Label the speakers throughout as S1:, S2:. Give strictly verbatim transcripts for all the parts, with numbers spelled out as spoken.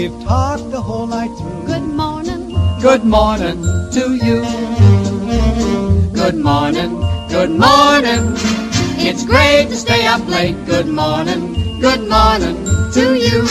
S1: We've talked the whole night through.
S2: Good morning.
S3: Good morning to you. Good morning, good morning. It's great to stay up late. Good morning, good morning to you.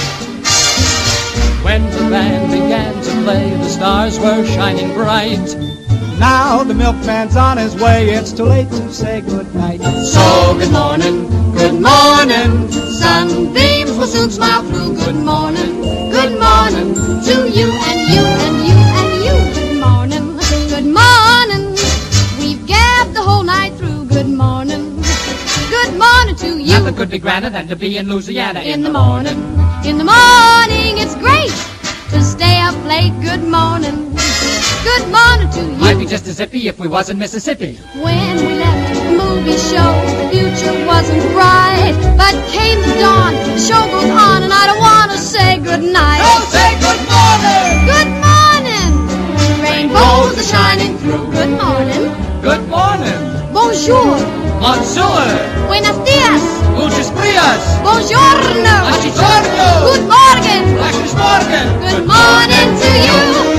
S3: When the band began to play, the stars were shining bright.
S1: Now the milkman's on his way, it's too late to say goodnight.
S3: So good morning, good morning. Sunbeams will soon smile through. Good morning, good morning to you and you and you and you.
S2: Good morning. Good morning. We've gabbed the whole night through. Good morning. Good morning to you.
S3: Nothing could be grander than to be in Louisiana in,
S2: In
S3: the
S2: the
S3: morning.
S2: morning. In the morning, it's great to stay up late. Good morning. Good morning to you.
S3: Might be just as zippy if we was in Mississippi.
S2: When we left the movie show, the future wasn't bright. But came the dawn, the show goes on, and I don't want to say goodnight.
S3: Oh, say good morning!
S2: Good morning! Rainbows are shining through. Good morning.
S3: Good morning!
S2: Bonjour.
S3: Monsieur!
S2: Buenos dias.
S3: Muchas frias!
S2: Buongiorno.
S3: Buongiorno!
S2: Good morning.
S3: Guten Morgen!
S2: Good morning to you.